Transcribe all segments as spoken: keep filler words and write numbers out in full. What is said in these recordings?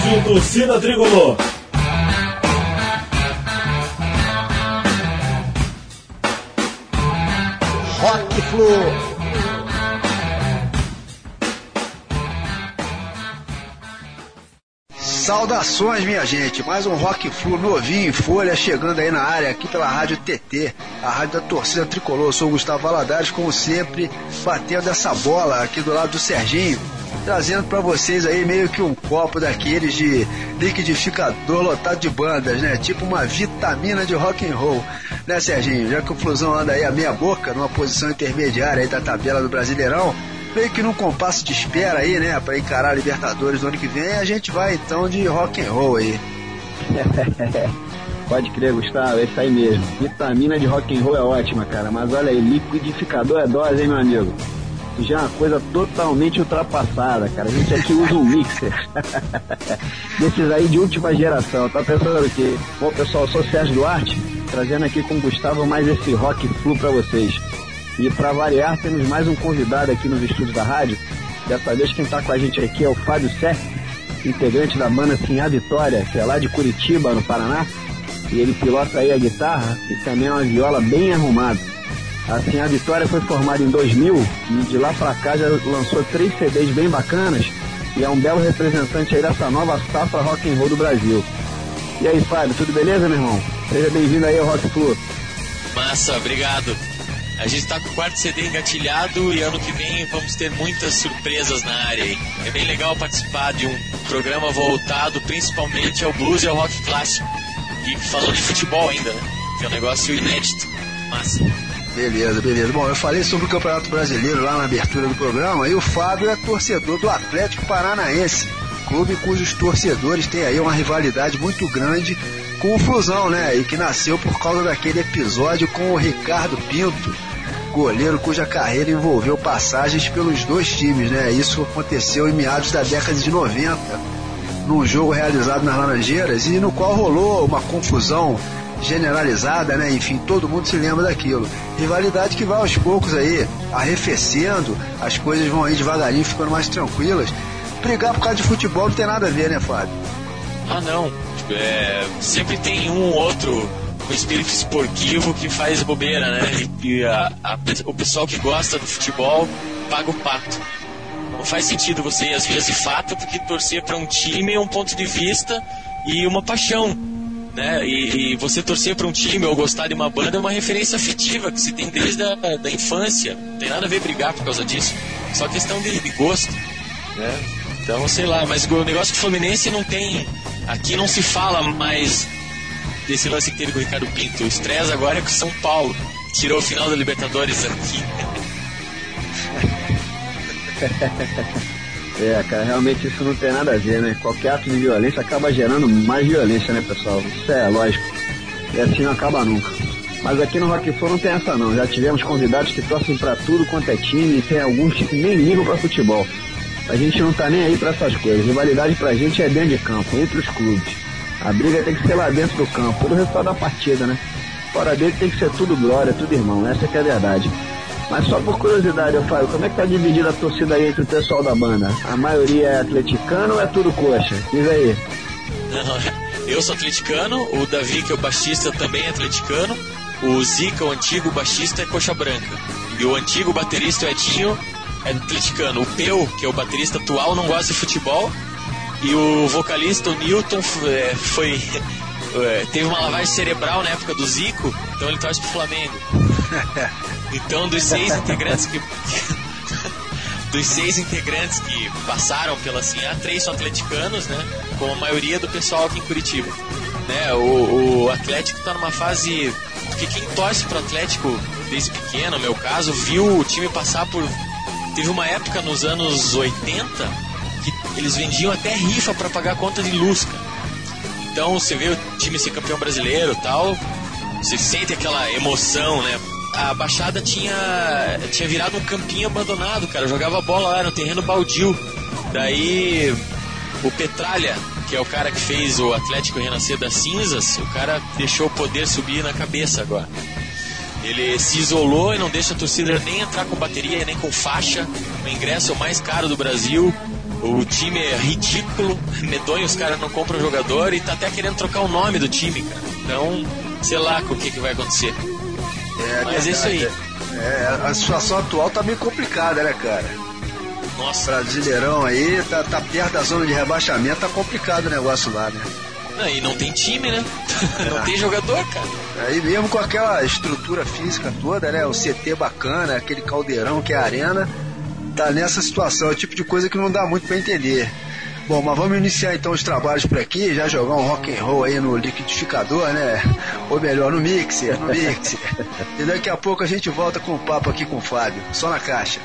Rádio Torcida Tricolor. Rock Flu. Saudações, minha gente, mais um Rock Flu novinho em folha, chegando aí na área, aqui pela Rádio T T, a rádio da Torcida Tricolor. Eu sou o Gustavo Valadares, como sempre, batendo essa bola aqui do lado do Serginho, trazendo pra vocês aí meio que um copo daqueles de liquidificador lotado de bandas, né, tipo uma vitamina de rock and roll, né, Serginho? Já que o Flusão anda aí a meia boca, numa posição intermediária aí da tabela do Brasileirão, meio que num compasso de espera aí, né, pra encarar a Libertadores do ano que vem, a gente vai então de rock and roll aí. Pode crer, Gustavo, é isso aí mesmo. Vitamina de rock and roll é ótima, cara, mas olha aí, liquidificador é dose, hein, meu amigo? Isso já é uma coisa totalmente ultrapassada, cara. A gente aqui usa um mixer desses aí de última geração. Tá pensando o quê? Bom, pessoal, eu sou o Sérgio Duarte, trazendo aqui com o Gustavo mais esse rock flu pra vocês. E para variar, temos mais um convidado aqui nos estúdios da rádio. Dessa vez quem está com a gente aqui é o Fábio Sé, integrante da banda Sim a Vitória, que é lá de Curitiba, no Paraná. E ele pilota aí a guitarra e também uma viola bem arrumada. Assim, a Vitória foi formada em dois mil e de lá para cá já lançou três C Ds bem bacanas e é um belo representante aí dessa nova safra rock and roll do Brasil. E aí, Fábio, tudo beleza, meu irmão? Seja bem-vindo aí ao Rock Flu. Massa, obrigado. A gente tá com o quarto C D engatilhado e ano que vem vamos ter muitas surpresas na área aí. É bem legal participar de um programa voltado principalmente ao blues e ao rock clássico. E falando de futebol ainda, né? Que é um negócio inédito. Massa. Beleza, beleza. Bom, eu falei sobre o Campeonato Brasileiro lá na abertura do programa e o Fábio é torcedor do Atlético Paranaense, clube cujos torcedores têm aí uma rivalidade muito grande com o Flusão, né? E que nasceu por causa daquele episódio com o Ricardo Pinto, goleiro cuja carreira envolveu passagens pelos dois times, né? Isso aconteceu em meados da década de noventa, num jogo realizado nas Laranjeiras e no qual rolou uma confusão generalizada, né? Enfim, todo mundo se lembra daquilo. Rivalidade que vai aos poucos aí arrefecendo, as coisas vão aí devagarinho ficando mais tranquilas. Brigar por causa de futebol não tem nada a ver, né, Fábio? Ah, não. É, sempre tem um ou outro com espírito esportivo que faz bobeira, né? E a, a, o pessoal que gosta do futebol paga o pato. Não faz sentido você ir às vezes de fato, porque torcer para um time é um ponto de vista e uma paixão, né? E, e você torcer para um time ou gostar de uma banda é uma referência afetiva que se tem desde a da infância. Não tem nada a ver brigar por causa disso. Só questão de, de gosto, né? Então, sei lá, mas o negócio do Fluminense não tem... Aqui não se fala mais desse lance que teve com o Ricardo Pinto. O estresse agora é com o São Paulo. Tirou o final da Libertadores aqui. É, cara, realmente isso não tem nada a ver, né? Qualquer ato de violência acaba gerando mais violência, né, pessoal? Isso é lógico. E assim não acaba nunca. Mas aqui no Rock Flu não tem essa não. Já tivemos convidados que torcem pra tudo quanto é time e tem alguns que nem ligam pra futebol. A gente não tá nem aí pra essas coisas. Rivalidade pra gente é dentro de campo, entre os clubes. A briga tem que ser lá dentro do campo, todo o resultado da partida, né? Fora dele tem que ser tudo glória, tudo irmão, essa que é a verdade. Mas só por curiosidade, eu falo, como é que tá dividida a torcida aí entre o pessoal da banda? A maioria é atleticano ou é tudo coxa? Diz aí. Não, eu sou atleticano, o Davi, que é o baixista, também é atleticano. O Zica, o antigo baixista, é coxa branca. E o antigo baterista, o Edinho, é atleticano. O Peu, que é o baterista atual, não gosta de futebol. E o vocalista, o Newton, é, foi, é, teve uma lavagem cerebral na época do Zico, então ele torce pro Flamengo. Então, dos seis integrantes que... dos seis integrantes que passaram pela C I A, três são atleticanos, né? Como a maioria do pessoal aqui em Curitiba. Né? O, o Atlético está numa fase... Porque quem torce pro Atlético desde pequeno, no meu caso, viu o time passar por... Teve uma época nos anos oitenta que eles vendiam até rifa para pagar a conta de luz, cara. Então você vê o time ser campeão brasileiro e tal, você sente aquela emoção, né? A Baixada tinha, tinha virado um campinho abandonado, cara. Eu jogava bola lá no terreno baldio. Daí o Petralha, que é o cara que fez o Atlético renascer das cinzas, o cara deixou o poder subir na cabeça agora. Ele se isolou e não deixa a torcida nem entrar com bateria nem com faixa. O ingresso é o mais caro do Brasil. O time é ridículo, medonho, os caras não compram jogador e tá até querendo trocar o nome do time, cara. Então, sei lá o que, que vai acontecer. É, Mas é isso aí. É, a situação atual tá meio complicada, né, cara? Nossa. Brasileirão aí, tá, tá perto da zona de rebaixamento, tá complicado o negócio lá, né? Não, e não tem time, né? Não tem jogador, cara. Aí mesmo com aquela estrutura física toda, né? O C T bacana, aquele caldeirão que é a arena, tá nessa situação, é o tipo de coisa que não dá muito pra entender. Bom, mas vamos iniciar então os trabalhos por aqui, já jogar um rock and roll aí no liquidificador, né? Ou melhor, no mixer, no mixer. E daqui a pouco a gente volta com o papo aqui com o Fábio, só na caixa.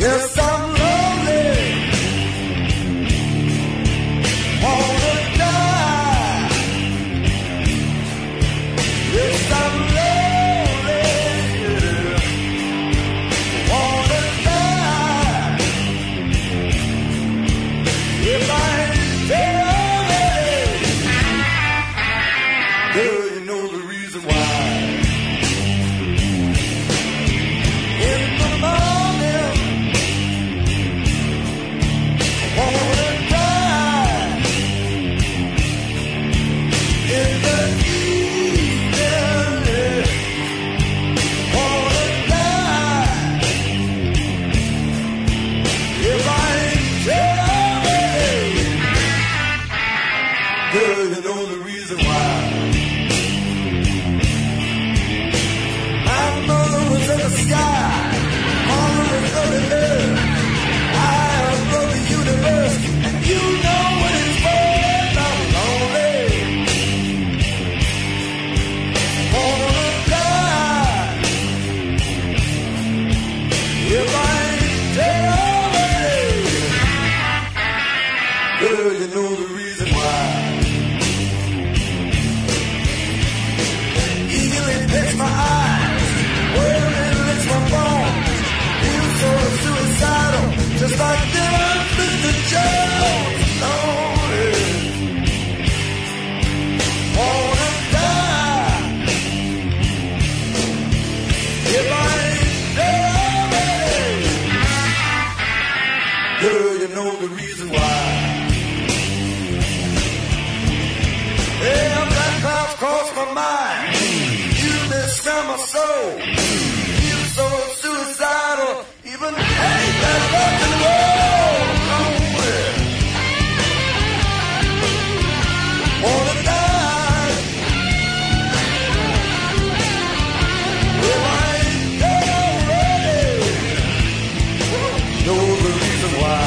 Yes, I'm lonely. Wanna die. Yes, I'm lonely. Wanna die. If I ain't dead, girl, you know the reason why. In the morning, wanna die. In the evening, wanna die. If I ain't dead already, girl, you know the reason why. My mother was in the sky, mother was on the earth. I am from the universe, and you know what it's worth. I'm lonely. Wanna die. If I ain't dead already, girl, you know the reason why. Eagle it picks my eyes, worm it licks my bones. Feel so suicidal, just like Dylan, Mister Jones. Lonely. Wanna die. If I ain't dead already, girl, you know the reason why. Yeah, black clouds cross my mind. You destroy my soul. Feel so suicidal, even hate that rock and roll. Lonely. Wanna die. If I ain't dead already, know the reason why.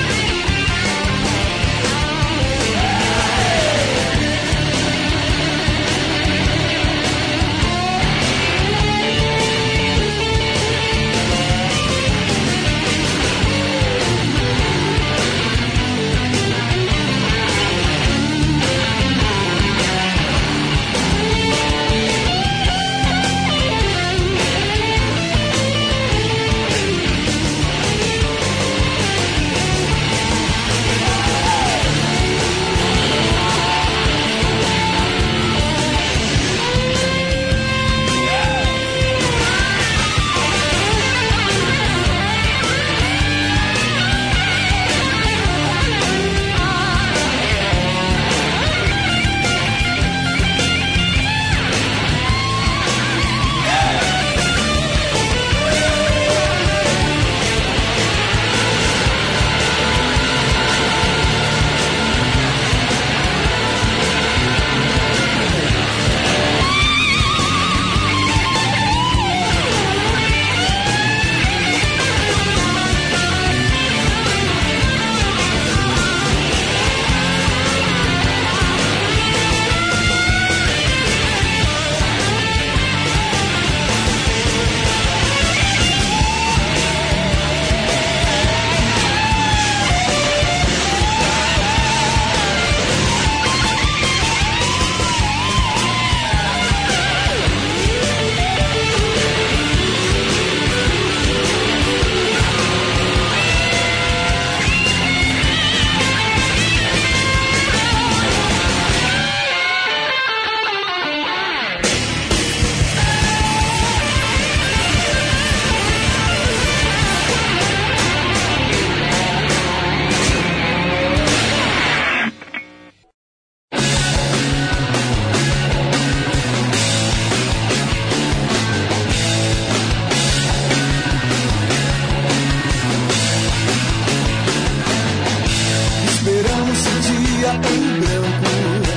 Em branco,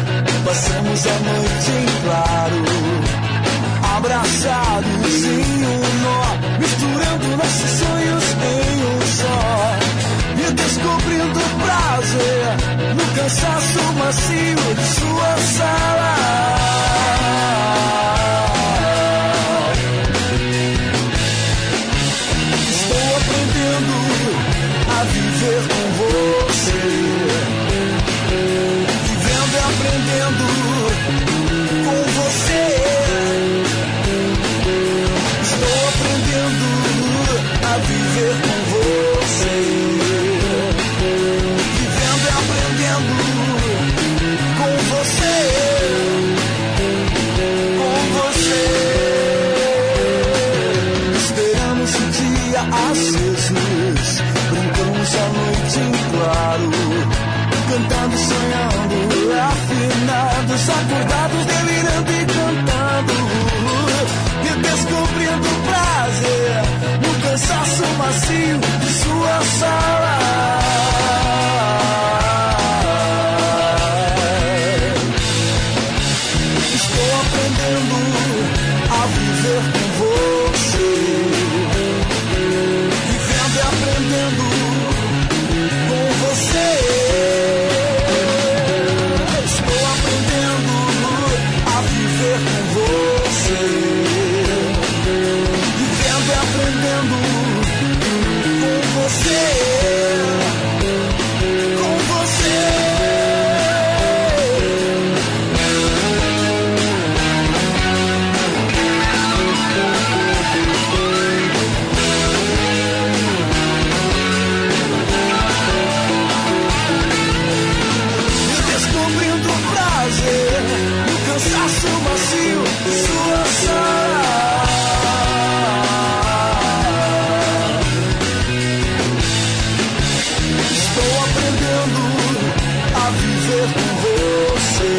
passamos a noite em claro, abraçados em um nó, misturando nossos sonhos em um só, e descobrindo prazer no cansaço macio de sua sala. Estou aprendendo acesos, brincamos a noite em claro, cantando, sonhando, afinados, acordados, delirando e cantando, e descobrindo prazer no cansaço macio de sua sala. Estou aprendendo a viver com você, vivendo e aprendendo com você. Estou aprendendo a viver com você, vivendo e aprendendo com você. Com você. Cansaço macio, sua sala. Estou aprendendo a viver com você,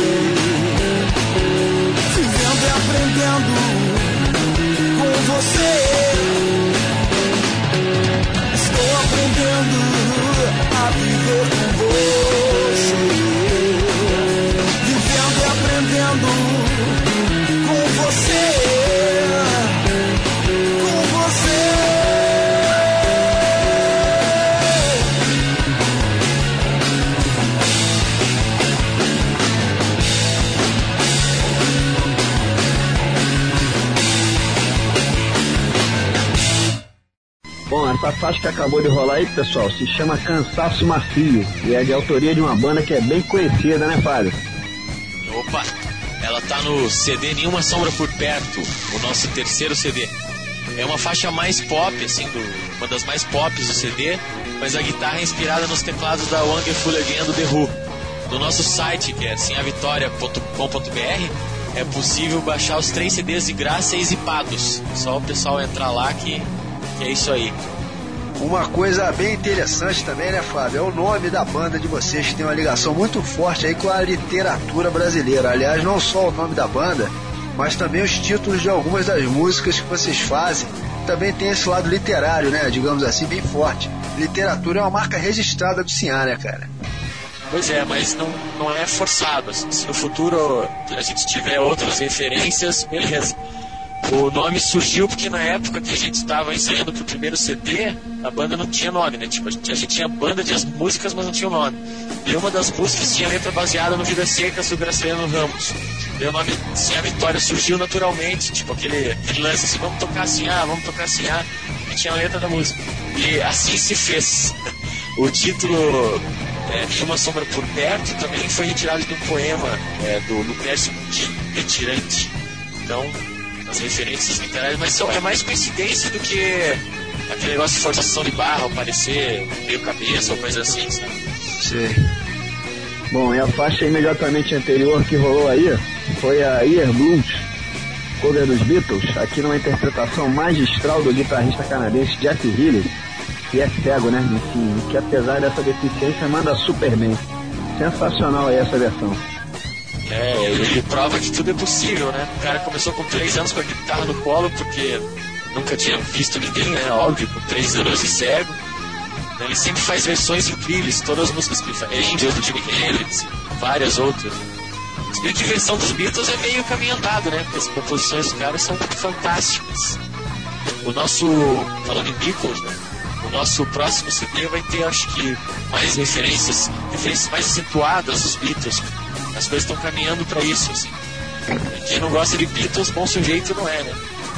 vivendo e aprendendo com você. Estou aprendendo a viver com você, vivendo e aprendendo com você, com você. Bom, essa faixa que acabou de rolar aí, pessoal, se chama Cansaço Macio e é de autoria de uma banda que é bem conhecida, né, Fábio? Opa, ela tá no C D Nenhuma Sombra por Perto, o nosso terceiro C D. É uma faixa mais pop, assim, do, uma das mais pops do C D, mas a guitarra é inspirada nos teclados da Wonderful Again do The Who. No nosso site, que é sim a vitória ponto com ponto b r, é possível baixar os três C Ds de graça e zipados. Só o pessoal entrar lá que, que é isso aí. Uma coisa bem interessante também, né, Fábio? É o nome da banda de vocês, que tem uma ligação muito forte aí com a literatura brasileira. Aliás, não só o nome da banda, mas também os títulos de algumas das músicas que vocês fazem. Também tem esse lado literário, né, digamos assim, bem forte. Literatura é uma marca registrada do Cian, né, cara? Pois é, mas não, não é forçado. Assim, se no futuro a gente tiver outras referências, beleza. O nome surgiu porque na época que a gente estava ensaiando pro primeiro C D, a banda não tinha nome, né? Tipo, a gente, a gente tinha banda de as músicas, mas não tinha o nome. E uma das músicas tinha letra baseada no Vidas Secas do Graciliano Ramos. E o nome, assim, a Vitória surgiu naturalmente, tipo, aquele, aquele lance assim, vamos tocar assim, ah, vamos tocar assim, ah, e tinha a letra da música. E assim se fez. O título é, Nenhuma Sombra por Perto também foi retirado de um poema é, do Lucrece Retirante. Então, as referências literárias, mas são, é mais coincidência do que aquele negócio de forçação de barra, ou parecer meio cabeça ou coisa assim, sabe? Sim. Bom, e a faixa imediatamente anterior que rolou aí foi a Ear Blues, cover dos Beatles, aqui numa interpretação magistral do guitarrista canadense Jeff Healey, que é cego, né? Enfim, que apesar dessa deficiência manda super bem. Sensacional aí essa versão. É, ele prova que tudo é possível, né? O cara começou com três anos com a guitarra no colo, porque nunca tinha visto ninguém, né? Óbvio, com três anos e cego. Ele sempre faz versões incríveis, todas as músicas que ele faz. Angels, do Jimi Hendrix, várias outras. Se bem que a versão dos Beatles é meio caminho andado, né? Porque as composições dos caras são fantásticas. O nosso, falando em Beatles, né? O nosso próximo C D vai ter, acho que, mais referências, referências mais acentuadas dos Beatles. As coisas estão caminhando pra isso, assim. Quem não gosta de Beatles, bom sujeito não é, né?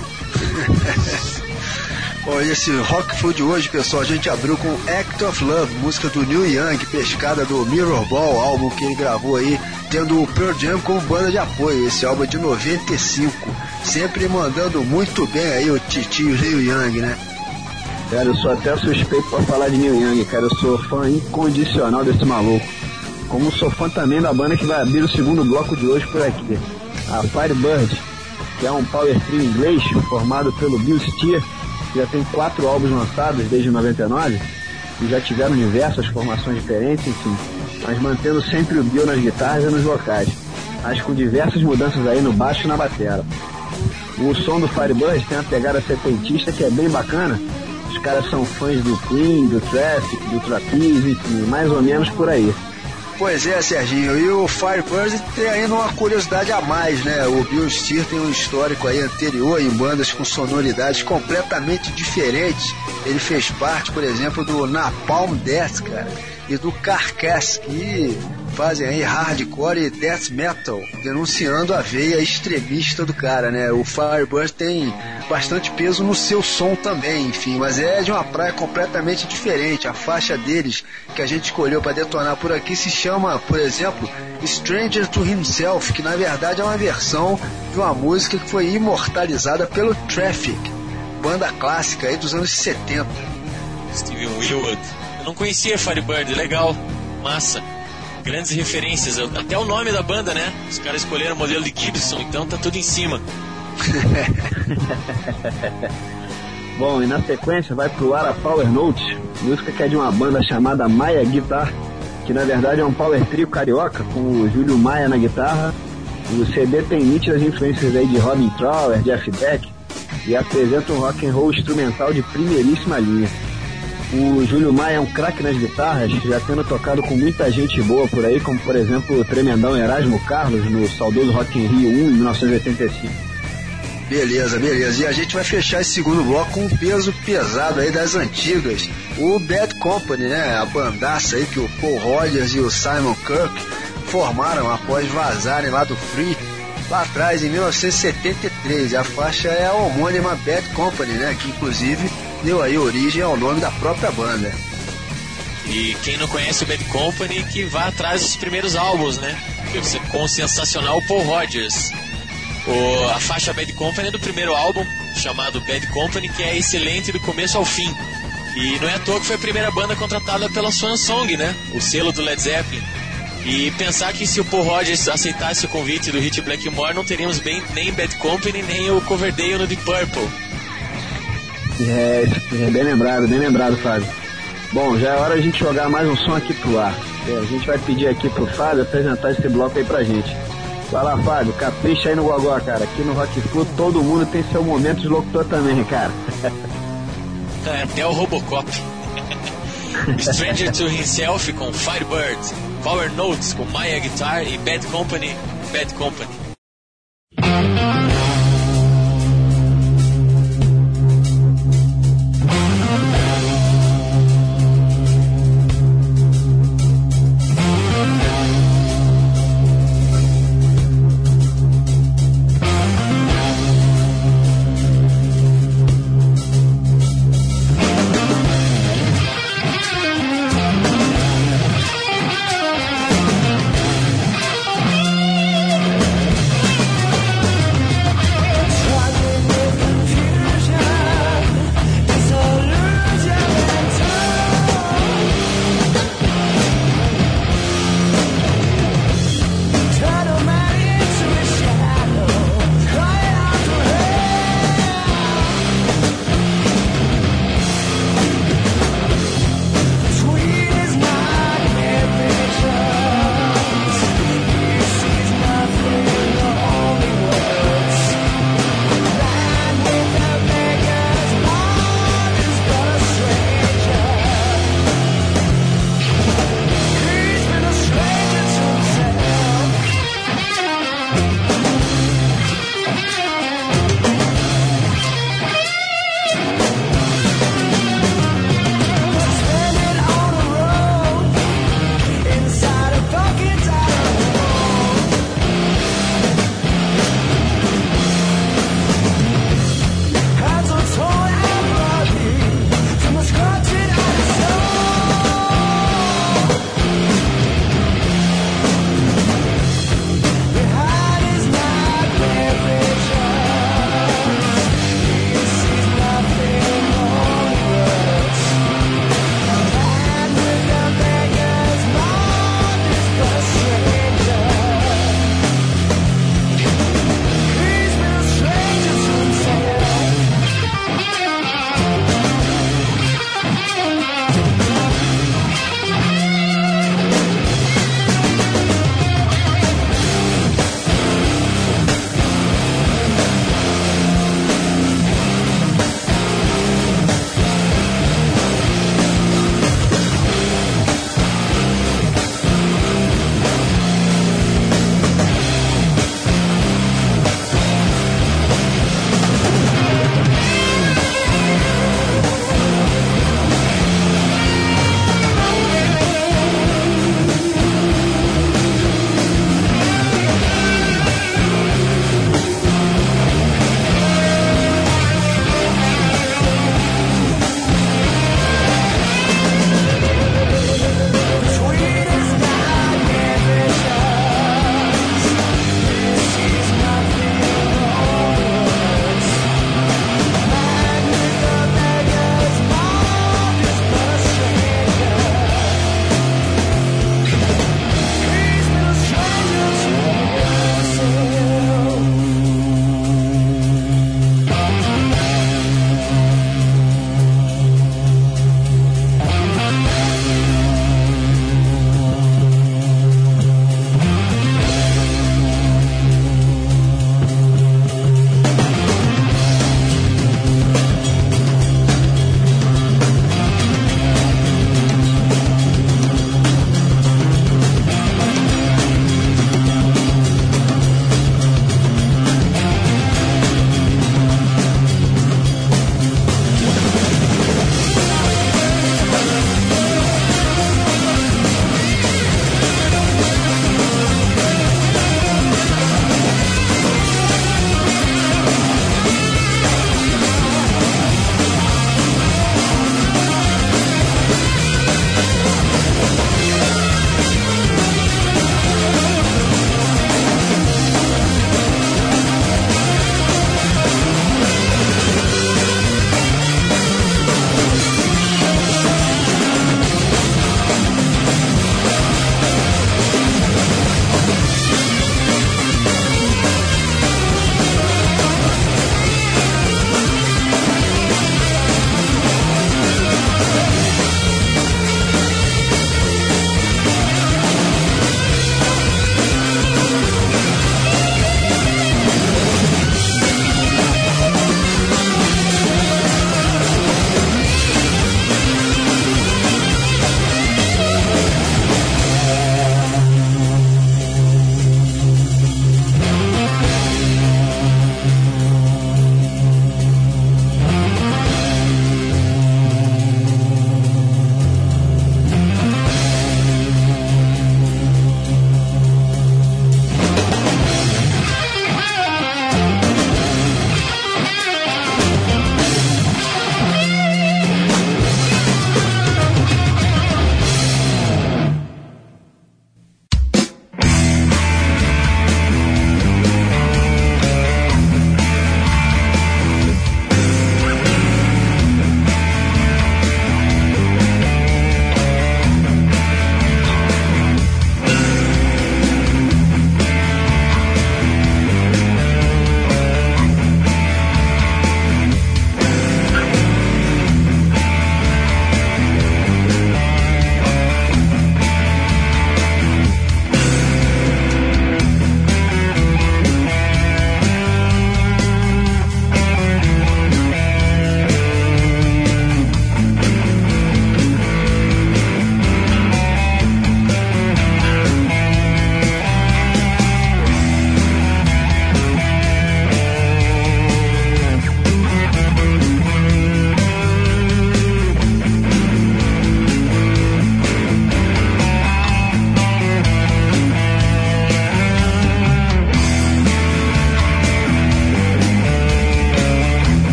Bom, esse Rock Food hoje, pessoal, a gente abriu com Act of Love, música do Neil Young, pescada do Mirror Ball, álbum que ele gravou aí, tendo o Pearl Jam como banda de apoio. Esse álbum é de noventa e cinco, sempre mandando muito bem aí o titio Neil Young, né? Cara, eu sou até suspeito pra falar de Neil Young, cara, eu sou fã incondicional desse maluco. Como sou fã também da banda que vai abrir o segundo bloco de hoje por aqui, a Firebird, que é um power trio inglês formado pelo Bill Steer já tem quatro álbuns lançados desde noventa e nove e já tiveram diversas formações diferentes, enfim, mas mantendo sempre o Bill nas guitarras e nos vocais, mas com diversas mudanças aí no baixo e na batera. O som do Firebird tem uma pegada setentista que é bem bacana. Os caras são fãs do Queen, do Traffic, do Trapeze, enfim, mais ou menos por aí. Pois é, Serginho, e o Firebird tem ainda uma curiosidade a mais, né? O Bill Steer tem um histórico aí anterior em bandas com sonoridades completamente diferentes. Ele fez parte, por exemplo, do Napalm Death, cara, e do Carcass, que fazem aí hardcore e death metal, denunciando a veia extremista do cara, né? O Firebird tem bastante peso no seu som também, enfim, mas é de uma praia completamente diferente. A faixa deles que a gente escolheu para detonar por aqui se chama, por exemplo, Stranger to Himself, que na verdade é uma versão de uma música que foi imortalizada pelo Traffic, banda clássica aí dos anos setenta. Steven Winwood. Eu não conhecia Firebird, legal, massa. Grandes referências, até o nome da banda, né? Os caras escolheram o modelo de Gibson, então tá tudo em cima. Bom, e na sequência vai pro ar a Power Notes, música que é de uma banda chamada Maia Guitar, que na verdade é um power trio carioca com o Júlio Maia na guitarra. O C D tem nítidas influências aí de Robin Trower, Jeff Beck, e apresenta um rock and roll instrumental de primeiríssima linha. O Júlio Maia é um craque nas guitarras, já tendo tocado com muita gente boa por aí, como por exemplo o tremendão Erasmo Carlos no saudoso Rock in Rio um em mil novecentos e oitenta e cinco. Beleza, beleza. E a gente vai fechar esse segundo bloco com um peso pesado aí das antigas. O Bad Company, né? A bandaça aí que o Paul Rodgers e o Simon Kirke formaram após vazarem lá do Free, lá atrás em mil novecentos e setenta e três. A faixa é a homônima Bad Company, né? Que inclusive deu aí origem ao nome da própria banda. E quem não conhece o Bad Company, que vá atrás dos primeiros álbuns, né? Com o sensacional Paul Rodgers. O, a faixa Bad Company é do primeiro álbum, chamado Bad Company, que é excelente do começo ao fim. E não é à toa que foi a primeira banda contratada pela Swan Song, né? O selo do Led Zeppelin. E pensar que se o Paul Rodgers aceitasse o convite do Hit Blackmore, não teríamos bem, nem Bad Company, nem o Coverdale no Deep Purple. É, é bem lembrado, bem lembrado, Fábio. Bom, já é hora de a gente jogar mais um som aqui pro ar. É, a gente vai pedir aqui pro Fábio apresentar esse bloco aí pra gente. Vai lá, Fábio, capricha aí no gogó, cara. Aqui no Rock Flu todo mundo tem seu momento de locutor também, cara. É, até o Robocop. Stranger to Himself com Firebird, Power Notes com Maia Guitar e Bad Company, Bad Company.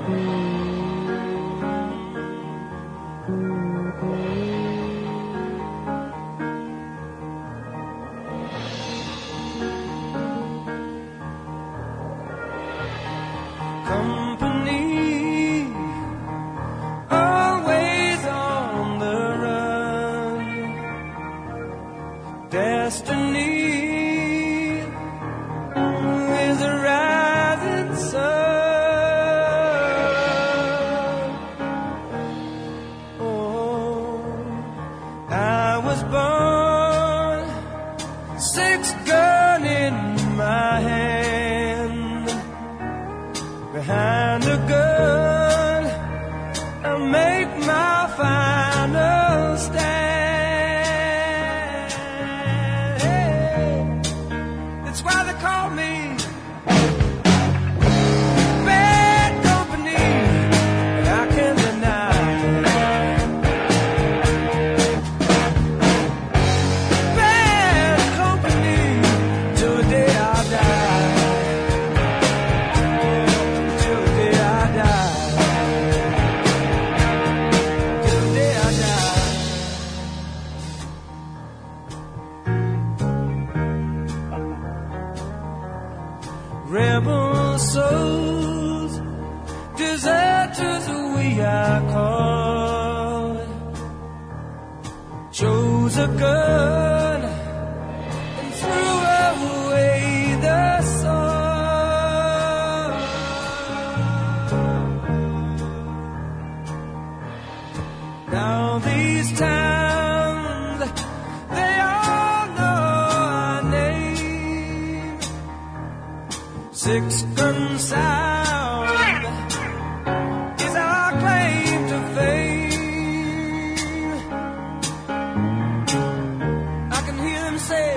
Rebel souls, deserters we are called. Chose a gun and threw away the sword. Now these towns, they all know our name. Six gun sound is our claim to fame. I can hear them say,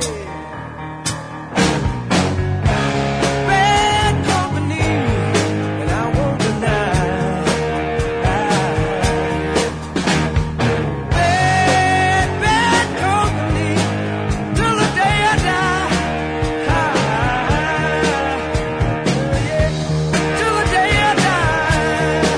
bad company, and I won't deny. Bad, bad company, till the day I die. Till the day I die.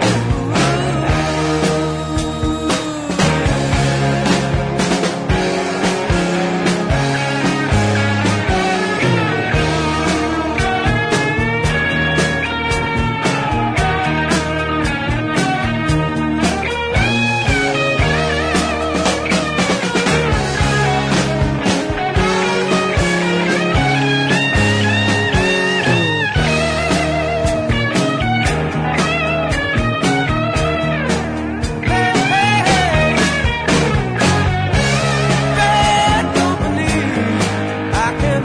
Bad company, I can't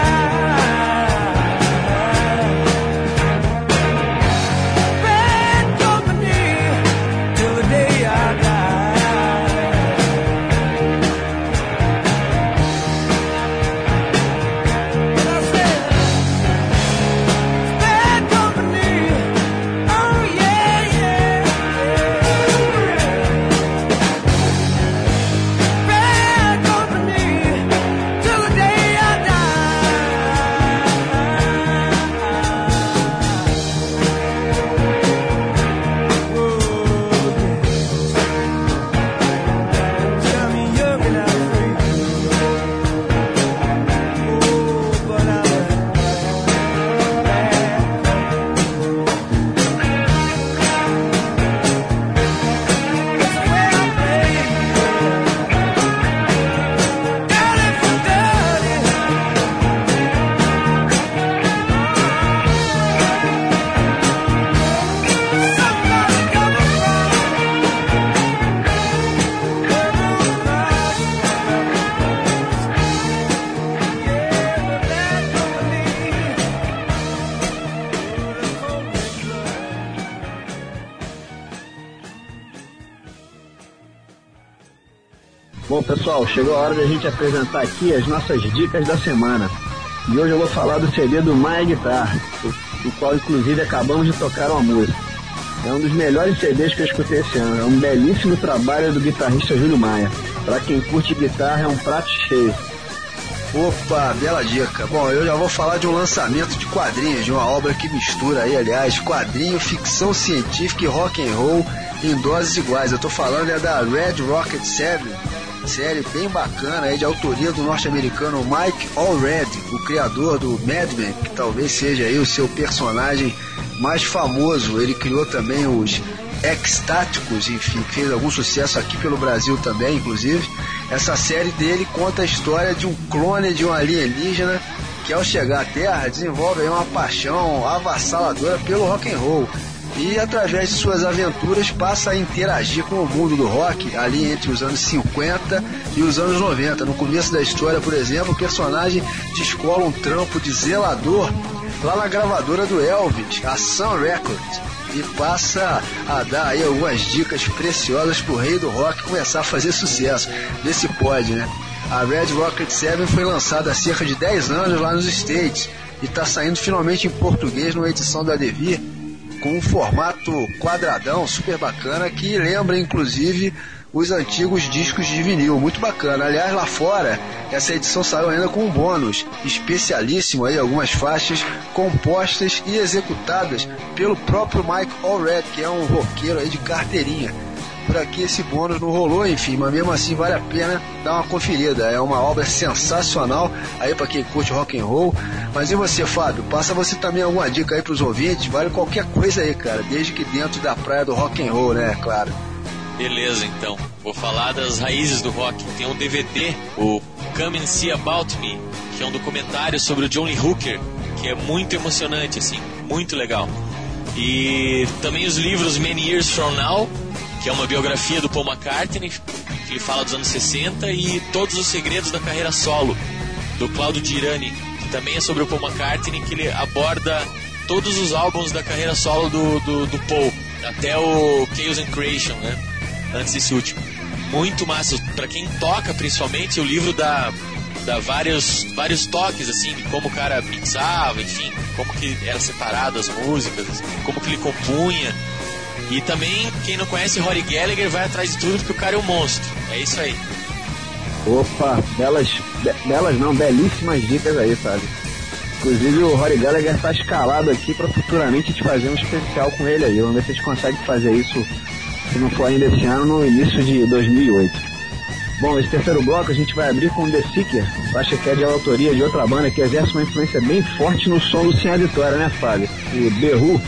deny. Bad company, till the day I die. And I said, bad company, oh yeah, yeah, yeah. Bad company, till the day I die. Whoa, yeah. Tell me young and I'm free. Oh, but I'm bad. That's the way I play. Dirty for dirty. Somebody come around. Yeah, but that company. Bom, pessoal, chegou a hora da gente apresentar aqui as nossas dicas da semana. E hoje eu vou falar do C D do Maia Guitar, do, do qual inclusive acabamos de tocar uma música. É um dos melhores C Ds que eu escutei esse ano. É um belíssimo trabalho do guitarrista Júlio Maia. Para quem curte guitarra, é um prato cheio. Opa, bela dica. Bom, eu já vou falar de um lançamento de quadrinhos, de uma obra que mistura aí, aliás, quadrinho, ficção científica e rock and roll em doses iguais. Eu tô falando é da Red Rocket Seven, série bem bacana aí de autoria do norte-americano Mike Allred, o criador do Mad Men, que talvez seja aí o seu personagem mais famoso. Ele criou também os X-Táticos, enfim, fez algum sucesso aqui pelo Brasil também, inclusive. Essa série dele conta a história de um clone de um alienígena que, ao chegar à Terra, desenvolve aí uma paixão avassaladora pelo rock and roll e, através de suas aventuras, passa a interagir com o mundo do rock ali entre os anos cinquenta e os anos noventa. No começo da história, por exemplo, o personagem descola um trampo de zelador lá na gravadora do Elvis, a Sun Records, e passa a dar aí algumas dicas preciosas pro rei do rock começar a fazer sucesso. Vê se pode, né? A Red Rocket Seven foi lançada há cerca de dez anos lá nos States e está saindo finalmente em português numa edição da Devir com um formato quadradão super bacana que lembra inclusive os antigos discos de vinil, muito bacana. Aliás, lá fora essa edição saiu ainda com um bônus especialíssimo aí, algumas faixas compostas e executadas pelo próprio Mike Allred, que é um roqueiro aí de carteirinha. Por aqui esse bônus não rolou, enfim, mas mesmo assim vale a pena dar uma conferida. É uma obra sensacional aí para quem curte rock and roll. Mas e você, Fábio? Passa você também alguma dica aí pros ouvintes? Vale qualquer coisa aí, cara, desde que dentro da praia do rock and roll, né, claro. Beleza, então. Vou falar das raízes do rock. Tem um D V D, o Come and See About Me, que é um documentário sobre o John Lee Hooker, que é muito emocionante, assim, muito legal. E também os livros Many Years From Now, que é uma biografia do Paul McCartney, que ele fala dos anos sessenta, e Todos os Segredos da Carreira Solo, do Claudio Girani, que também é sobre o Paul McCartney, que ele aborda todos os álbuns da carreira solo do, do, do Paul, até o Chaos and Creation, né? Antes desse último. Muito massa. Pra quem toca, principalmente, o livro dá, dá vários, vários toques, assim, de como o cara mixava, enfim, como que era separado as músicas, assim, como que ele compunha. E também, quem não conhece Rory Gallagher vai atrás de tudo, porque o cara é um monstro. É isso aí. Opa, belas, be, belas não, belíssimas dicas aí, sabe? Inclusive o Rory Gallagher está escalado aqui para futuramente te fazer um especial com ele aí. Vamos ver se a gente consegue fazer isso, se não for ainda esse ano, no início de dois mil e oito. Bom, esse terceiro bloco a gente vai abrir com The Seeker, faixa que é de autoria de outra banda que exerce uma influência bem forte no som do Sem a Vitória, né, Fábio? O The Who.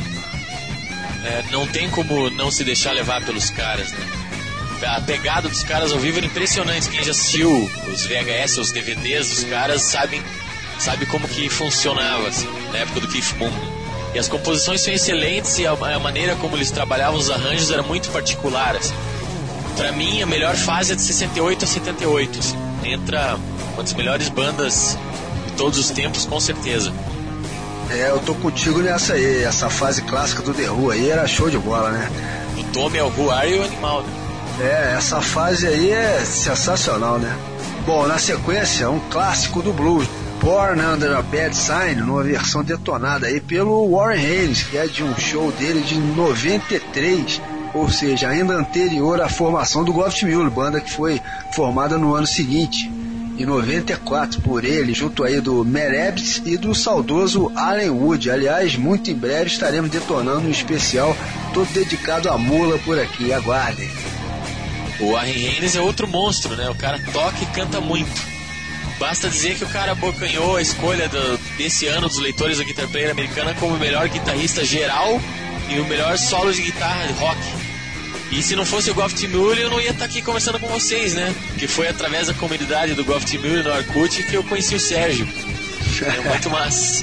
É, não tem como não se deixar levar pelos caras, né? A pegada dos caras ao vivo era impressionante. Quem já assistiu os V H S, os D V Ds dos caras, sabem, sabe como que funcionava, assim, na época do Keith Moon. E as composições são excelentes e a, a maneira como eles trabalhavam os arranjos era muito particular, assim. Pra mim, a melhor fase é de sessenta e oito a setenta e oito, assim. Entra uma das melhores bandas de todos os tempos, com certeza. É, eu tô contigo nessa aí. Essa fase clássica do The Who aí era show de bola, né? O Tommy é o Who Are You Animal, né? É, essa fase aí é sensacional, né? Bom, na sequência, um clássico do blues, Born Under a Bad Sign, numa versão detonada aí pelo Warren Haynes, que é de um show dele de noventa e três, ou seja, ainda anterior à formação do Gov't Mule, banda que foi formada no ano seguinte, em noventa e quatro, por ele, junto aí do Matt Ebbs e do saudoso Allen Wood. Aliás, muito em breve estaremos detonando um especial todo dedicado à mula por aqui, aguardem. O Warren Haynes é outro monstro, né? O cara toca e canta muito. Basta dizer que o cara abocanhou a escolha do, desse ano dos leitores da Guitar Player americana como o melhor guitarrista geral e o melhor solo de guitarra de rock. E se não fosse o Gov't Mule, eu não ia estar aqui conversando com vocês, né? Que foi através da comunidade do Gov't Mule no Orkut que eu conheci o Sérgio. É muito massa.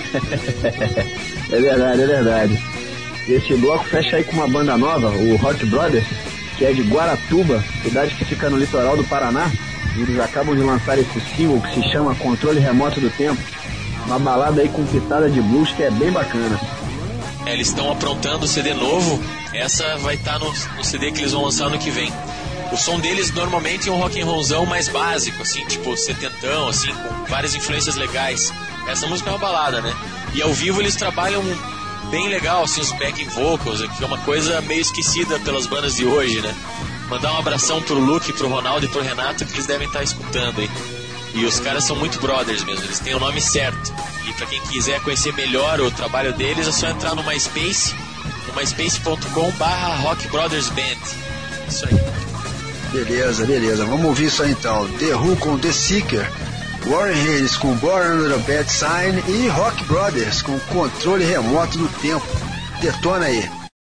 É verdade, é verdade. E esse bloco fecha aí com uma banda nova, o Hot Brothers, que é de Guaratuba, cidade que fica no litoral do Paraná. Eles acabam de lançar esse single que se chama Controle Remoto do Tempo, uma balada aí com pitada de blues que é bem bacana. É, eles estão aprontando o C D novo, essa vai estar tá no, no C D que eles vão lançar no que vem. O som deles normalmente é um rock and rollzão mais básico, assim, tipo setentão, assim, com várias influências legais. Essa música é uma balada, né? E ao vivo eles trabalham bem legal, assim, os backing vocals, que é uma coisa meio esquecida pelas bandas de hoje, né? Mandar um abração pro Luke, pro Ronaldo e pro Renato, que eles devem estar escutando aí. E os caras são muito brothers mesmo, eles têm o nome certo. E pra quem quiser conhecer melhor o trabalho deles, é só entrar no MySpace, no myspace ponto com barra Rock Brothers Band. Isso aí. Beleza, beleza. Vamos ouvir isso aí então. The Who com The Seeker, Warren Haynes com Born Under a Bad Sign e Rock Brothers com Controle Remoto do Tempo. Detona aí.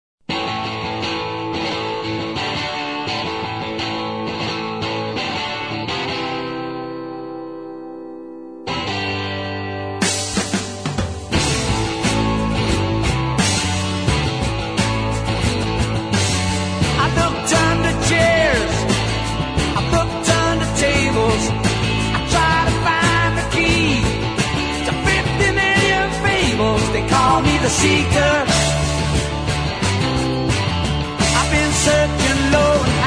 Seeker, I've been searching low and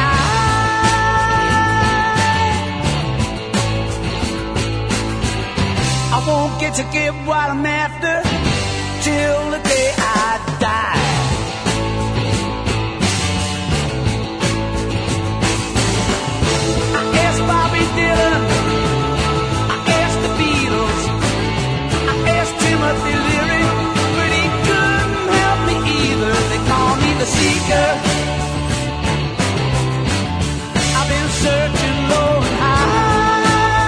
high. I won't get to get what I'm after till the day I die. I asked Bobby Dylan, I asked the Beatles, I asked Timothy Leary, they call me the Seeker. I've been searching low and high.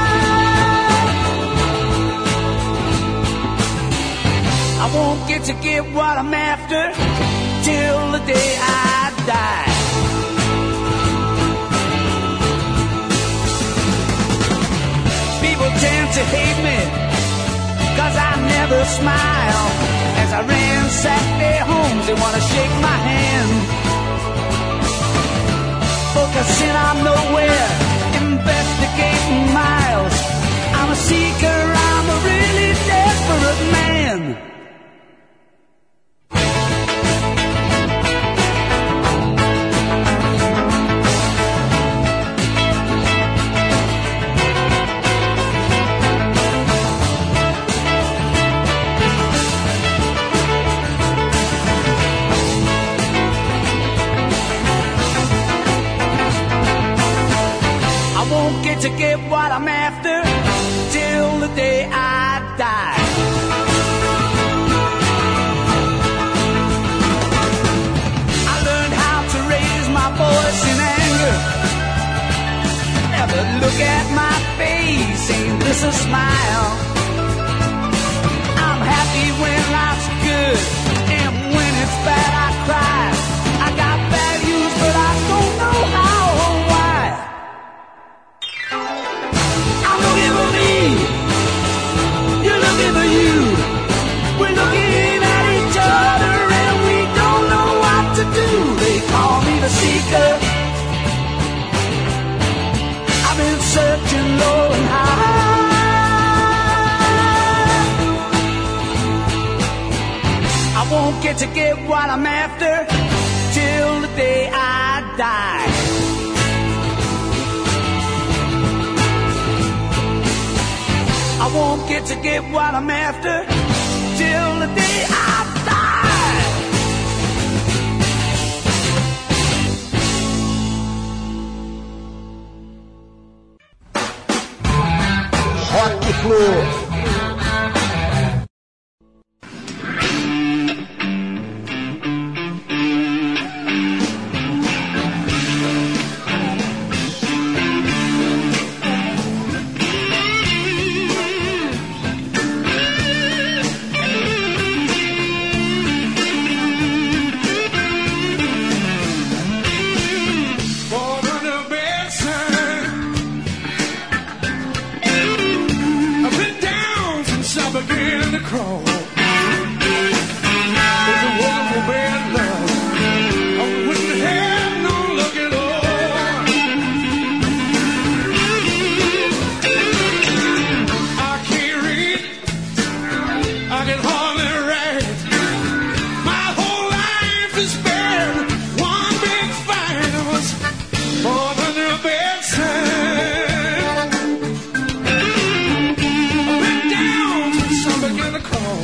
I won't get to get what I'm after till the day I die. People tend to hate me 'cause I never smile. As I ransack their homes, they wanna shake my hand. Focusing on nowhere, investigating miles. I'm a seeker, I'm a really desperate man. To get what I'm after till the day I die. I learned how to raise my voice in anger. Never look at my face, ain't this a smile? I'm happy when life's good, and when it's bad I cry. I got values but I don't know how or why. You're looking for you. We're looking at each other and we don't know what to do. They call me the Seeker. I've been searching low and high. I won't get to get what I'm after till the day I die. I won't get to get what I'm after till the day I die. Rock Flu. Call.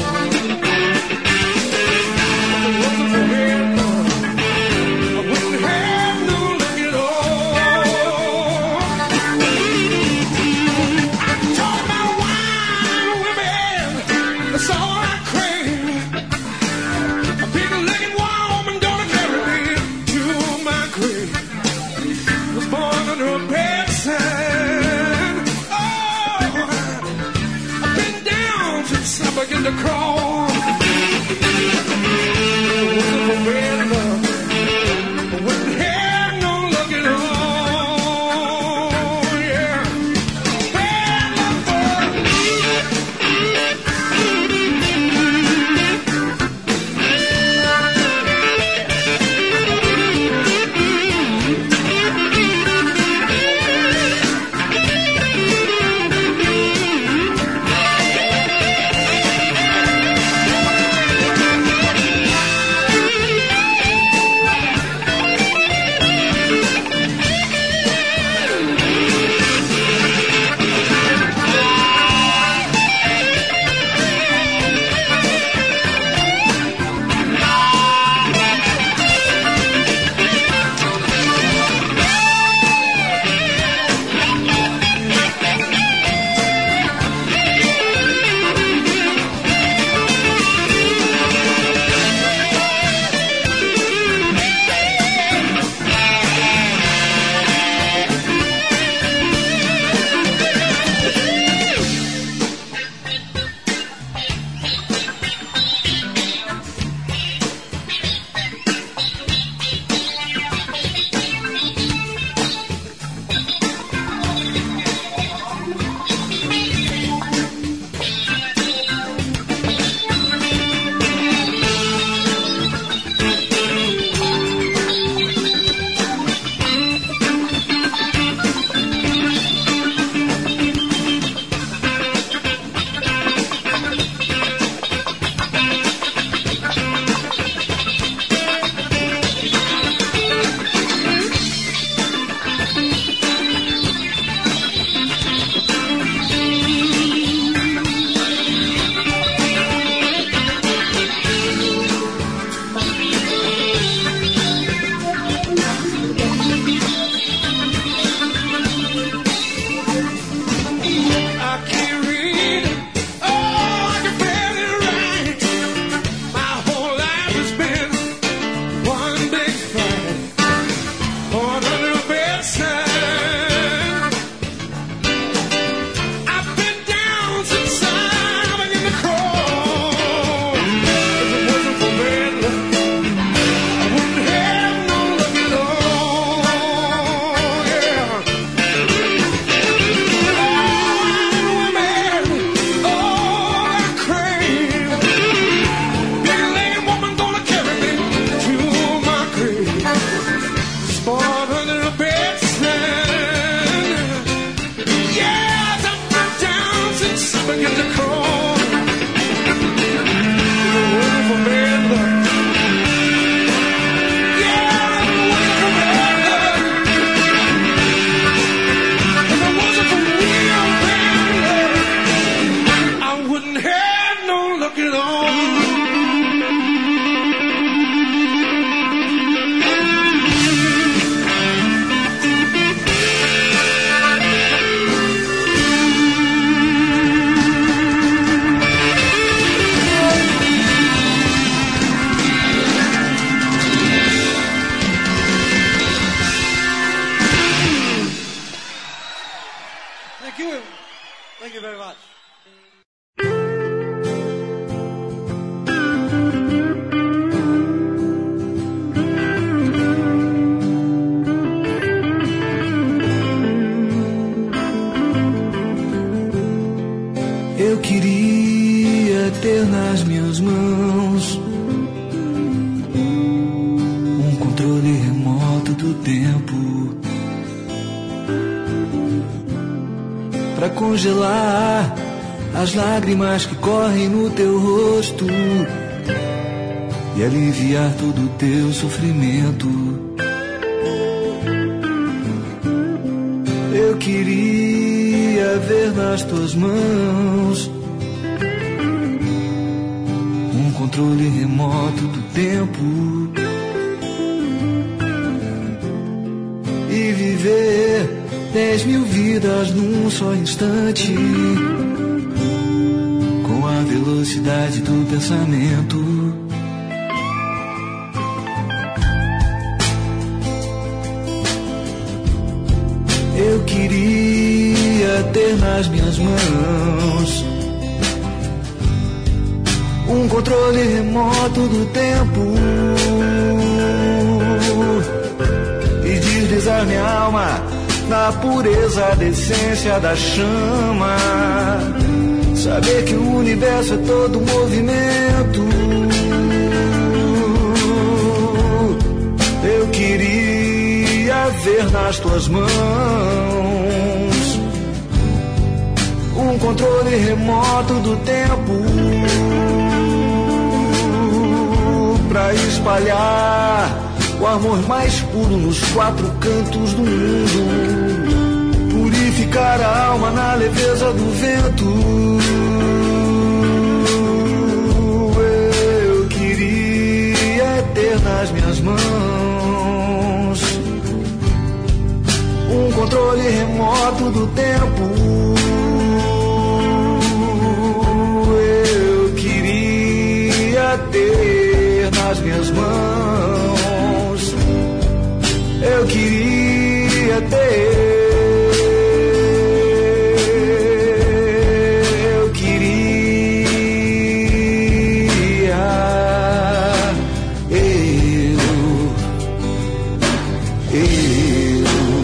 controle remoto do tempo pra congelar as lágrimas que correm no teu rosto e aliviar todo o teu sofrimento. Eu queria ver nas tuas mãos um controle remoto do tempo e viver dez mil vidas num só instante, com a velocidade do pensamento. Eu queria ter nas minhas mãos um controle remoto do tempo e deslizar minha alma na pureza da essência da chama. Saber que o universo é todo movimento. Eu queria ver nas tuas mãos um controle remoto do tempo pra espalhar o amor mais puro nos quatro cantos do mundo, purificar a alma na leveza do vento. Eu queria ter nas minhas mãos um controle remoto do tempo. Eu queria ter nas minhas mãos, eu queria ter, eu queria, eu, eu.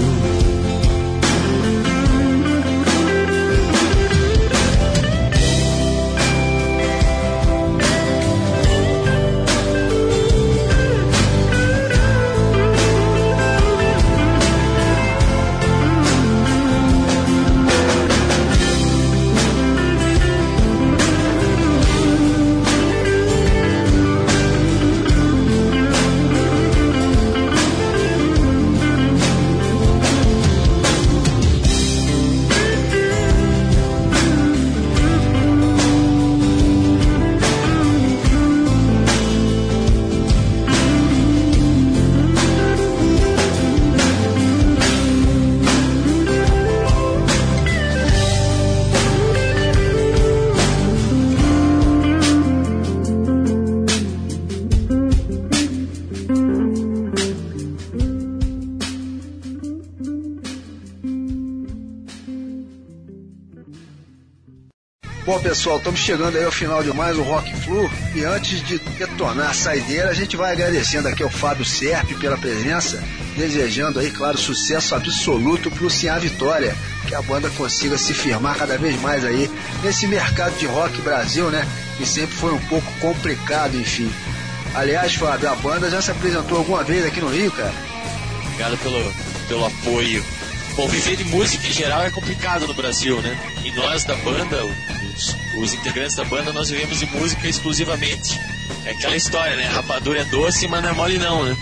Bom, pessoal, estamos chegando aí ao final de mais um Rock Flu e antes de detonar a saideira, a gente vai agradecendo aqui ao Fábio Serpe pela presença, desejando aí, claro, sucesso absoluto pro Cian Vitória, que a banda consiga se firmar cada vez mais aí nesse mercado de rock Brasil, né, que sempre foi um pouco complicado, enfim. Aliás, Fábio, a banda já se apresentou alguma vez aqui no Rio, cara? Obrigado pelo, pelo apoio. Bom, viver de música em geral é complicado no Brasil, né? E nós da banda, os, os integrantes da banda, nós vivemos de música exclusivamente. É aquela história, né? Rapadura é doce, mas não é mole não, né?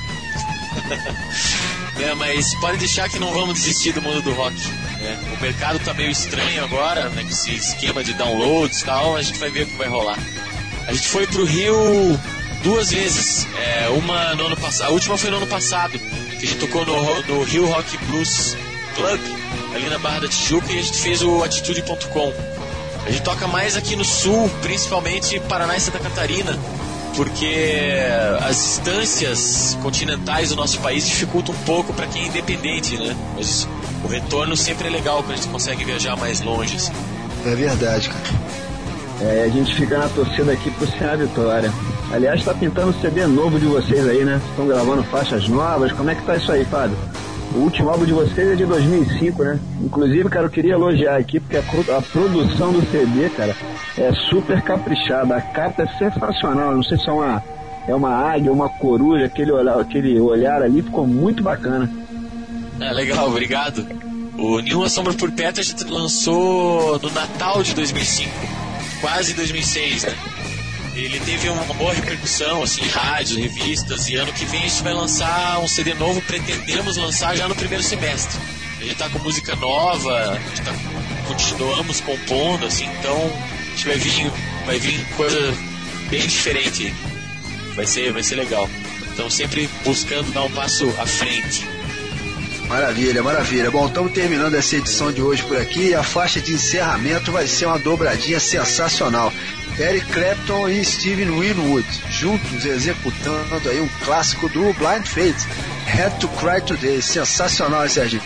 É, mas pode deixar que não vamos desistir do mundo do rock. Né? O mercado tá meio estranho agora, né? Com esse esquema de downloads e tal, a gente vai ver o que vai rolar. A gente foi pro Rio duas vezes. É, uma no ano passado, a última foi no ano passado, que a gente tocou no, no Rio Rock Blues Club, ali na Barra da Tijuca, e a gente fez o atitude ponto com. A gente toca mais aqui no sul, principalmente Paraná e Santa Catarina, porque as distâncias continentais do nosso país dificultam um pouco para quem é independente, né? Mas o retorno sempre é legal quando a gente consegue viajar mais longe, assim. É verdade, cara. É, a gente fica na torcida aqui pro Cian Vitória. Aliás, tá pintando o C D novo de vocês aí, né? Estão gravando faixas novas. Como é que tá isso aí, Fábio? O último álbum de vocês é de dois mil e cinco, né? Inclusive, cara, eu queria elogiar aqui, porque a, a produção do C D, cara, é super caprichada. A capa é sensacional. Não sei se é uma é uma águia, uma coruja, aquele olhar, aquele olhar ali ficou muito bacana. É, legal, obrigado. O Nenhuma Sombra por Perto a gente lançou no Natal de dois mil e cinco, quase dois mil e seis, né? Ele teve uma boa repercussão, assim, em rádios, revistas, e ano que vem a gente vai lançar um C D novo, pretendemos lançar já no primeiro semestre. A gente tá com música nova, a gente tá, continuamos compondo, assim, então a gente vai vir, vai vir coisa bem diferente. Vai ser, vai ser legal. Então sempre buscando dar um passo à frente. Maravilha, maravilha. Bom, estamos terminando essa edição de hoje por aqui e a faixa de encerramento vai ser uma dobradinha sensacional. Eric Clapton e Steven Winwood, juntos executando aí um clássico do Blind Faith, Had to Cry Today. Sensacional, Serginho.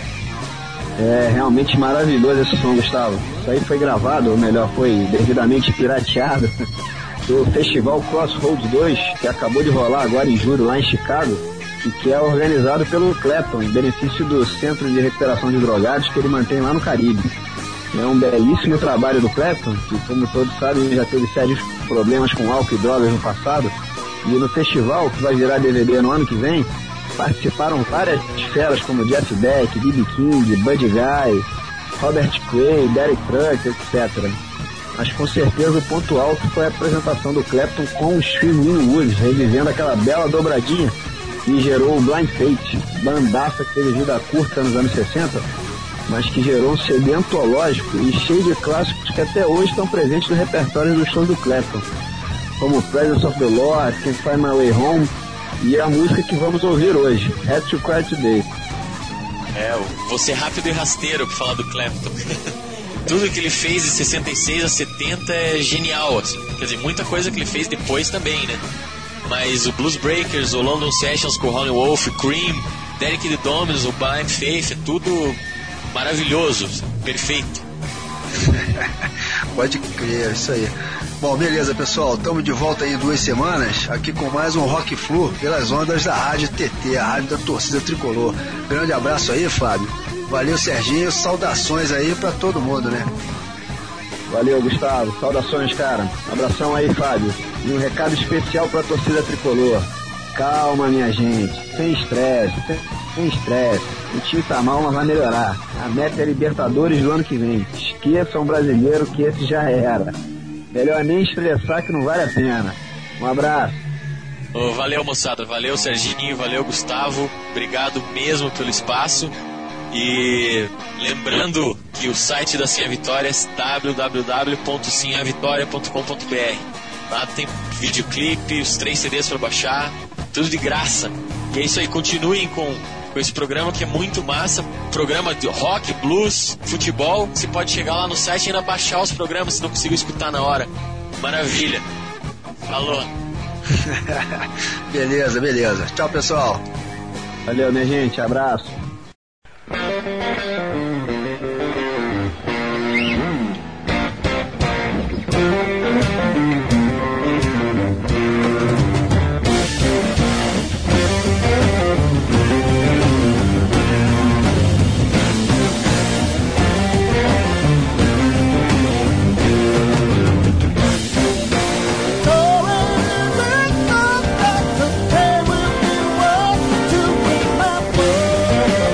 É realmente maravilhoso esse som, Gustavo. Isso aí foi gravado, ou melhor, foi devidamente pirateado do Festival Crossroads dois, que acabou de rolar agora em julho lá em Chicago, e que é organizado pelo Clapton, em benefício do Centro de Recuperação de Drogados que ele mantém lá no Caribe. É um belíssimo trabalho do Clapton, que, como todos sabem, já teve sérios problemas com álcool e drogas no passado, e no festival, que vai virar D V D no ano que vem, participaram várias feras como Jeff Beck, B B King, Buddy Guy, Robert Cray, Derek Trucks, etcétera. Mas com certeza o ponto alto foi a apresentação do Clapton com o Steve Winwood, revivendo aquela bela dobradinha que gerou o Blind Faith, bandaça que teve vida curta nos anos sessenta, mas que gerou um C D antológico e cheio de clássicos que até hoje estão presentes no repertório dos shows do Clapton, como Presence of the Lord, Can't Find My Way Home e a música que vamos ouvir hoje, Had to Cry Today. É, vou ser rápido e rasteiro pra falar do Clapton. Tudo que ele fez de sessenta e seis a setenta é genial, assim. Quer dizer, muita coisa que ele fez depois também, né? Mas o Blues Breakers, o London Sessions com o Howlin' Wolf, Cream, Derek the Dominos, o Blind Faith, é tudo maravilhoso, perfeito. Pode crer, isso aí. Bom, beleza, pessoal, estamos de volta aí em duas semanas, aqui com mais um Rock Flu pelas ondas da Rádio T T, a rádio da torcida tricolor. Grande abraço aí, Fábio. Valeu, Serginho, saudações aí pra todo mundo, né? Valeu, Gustavo, saudações, cara. Abração aí, Fábio. E um recado especial pra torcida tricolor. Calma, minha gente, sem estresse, sem, sem estresse. O time tá mal, mas vai melhorar. A meta é Libertadores do ano que vem. Esqueçam o brasileiro que esse já era. Melhor nem estressar que não vale a pena. Um abraço. Oh, valeu, moçada. Valeu, Serginho. Valeu, Gustavo. Obrigado mesmo pelo espaço. E lembrando que o site da Sim a Vitória é w w w ponto sim a vitória ponto com ponto b r. Lá tem videoclipe, os três C Ds para baixar, tudo de graça. E é isso aí, continuem com, com esse programa que é muito massa. Programa de rock, blues, futebol. Você pode chegar lá no site e ainda baixar os programas se não conseguiu escutar na hora. Maravilha. Falou. Beleza, beleza. Tchau, pessoal. Valeu, minha gente. Abraço. To be my boy.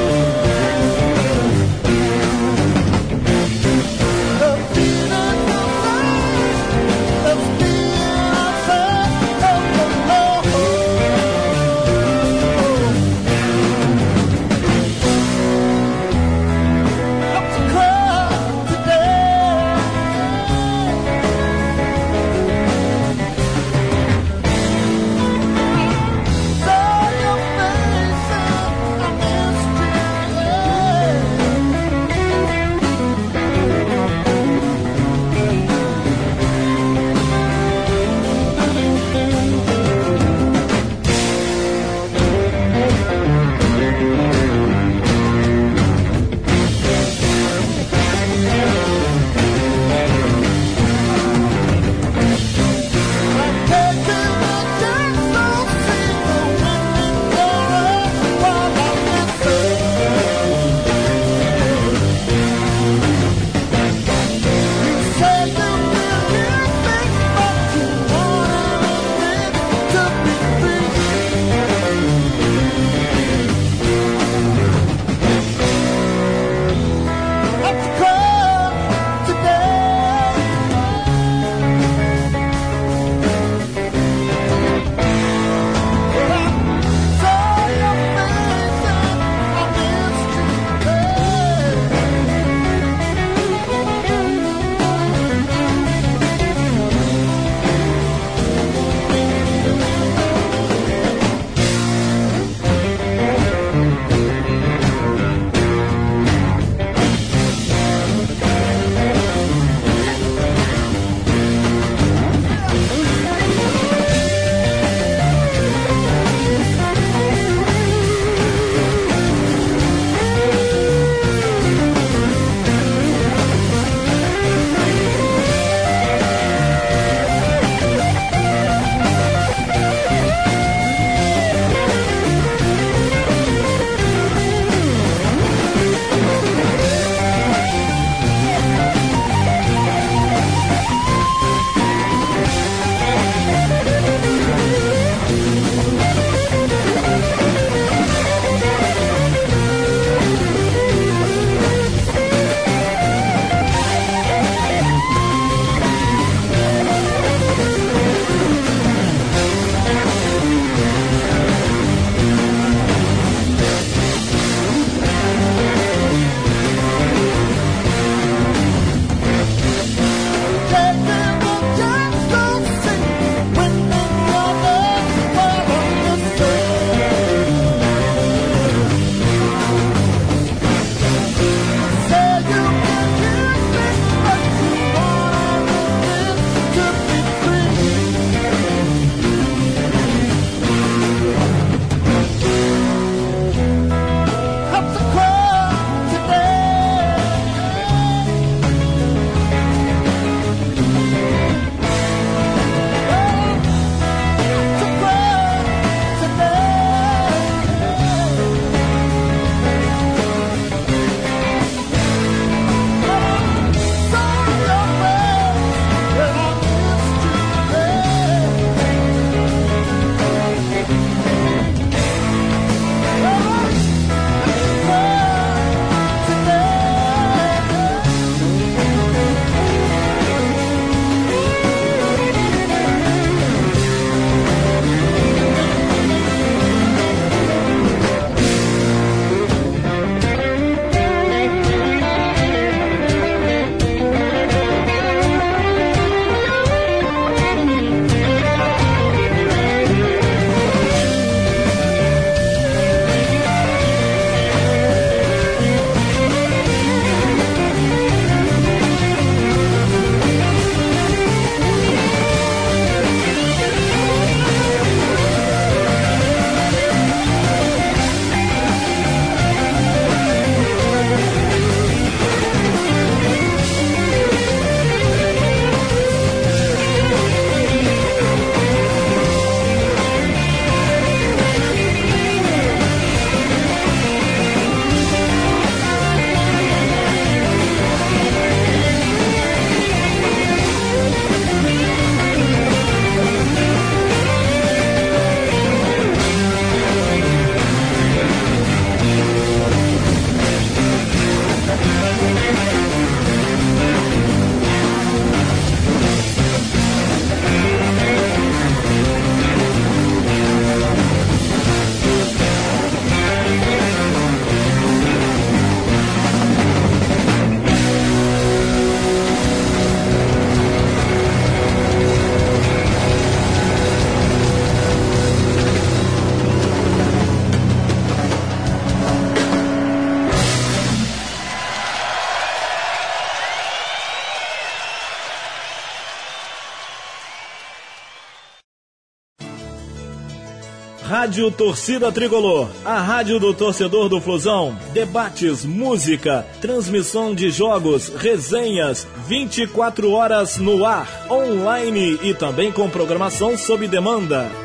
Rádio Torcida Tricolor, a rádio do torcedor do Flusão. Debates, música, transmissão de jogos, resenhas, vinte e quatro horas no ar, online e também com programação sob demanda.